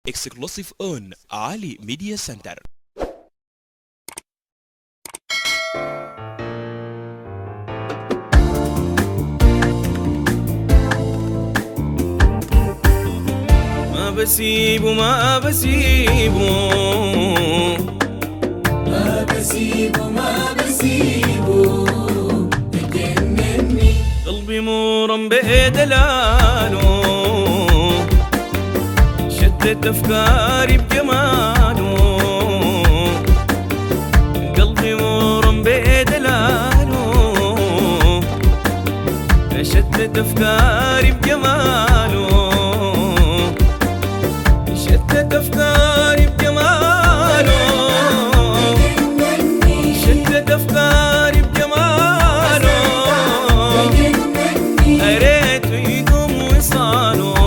Exclusive on Ali Media Center. ما بسيبه ما بسيبه ما بسيبه ما بسيبه تجنني قلبي مورم بدلاله شتت أفكاري بجماله قلبي مورم بدلاله شتت أفكاري بجماله شتت أفكاري بجماله شتت أفكاري بجماله قريت ويقوم وصاله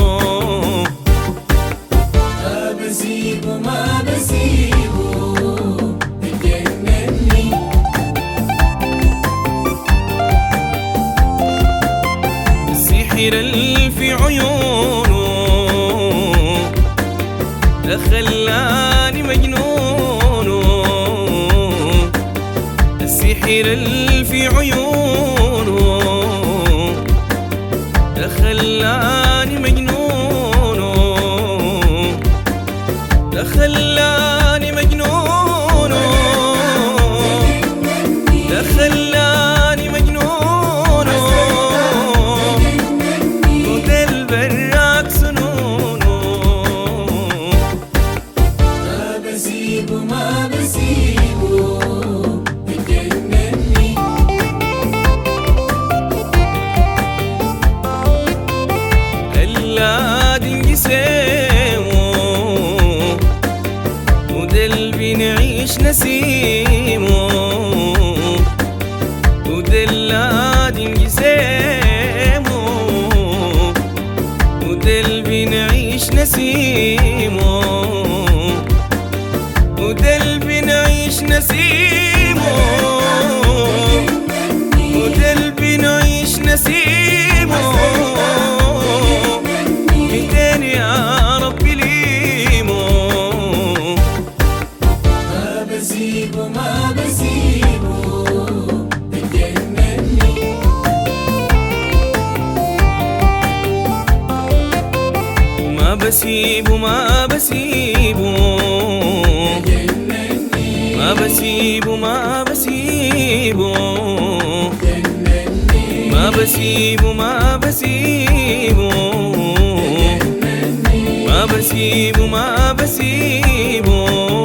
ما بسيبه ما بسيبه تجنني السحر اللي في عيونه خلاني مجنون السحر اللي في عيونه خلاني مجنون خلاني مجنون خلاني مجنون ودل براك سنونه ما بسيبه ما بسيبه تجنني الذي يسيمه ودلبي نعيش نسيمه ودلادي يسيمه ودلبي نعيش نسيمه ودلبي نعيش نسيمه ودلبي نعيش نسيمه ميتين يا ربي ليمو ما بسيبه ما بسيبه تجنني ما بسيبه ما بسيبه تجنني ما بسيبه ما بسيبه تجنني ما بسيبه ما بسيبه ما بسيبه ما بسيبه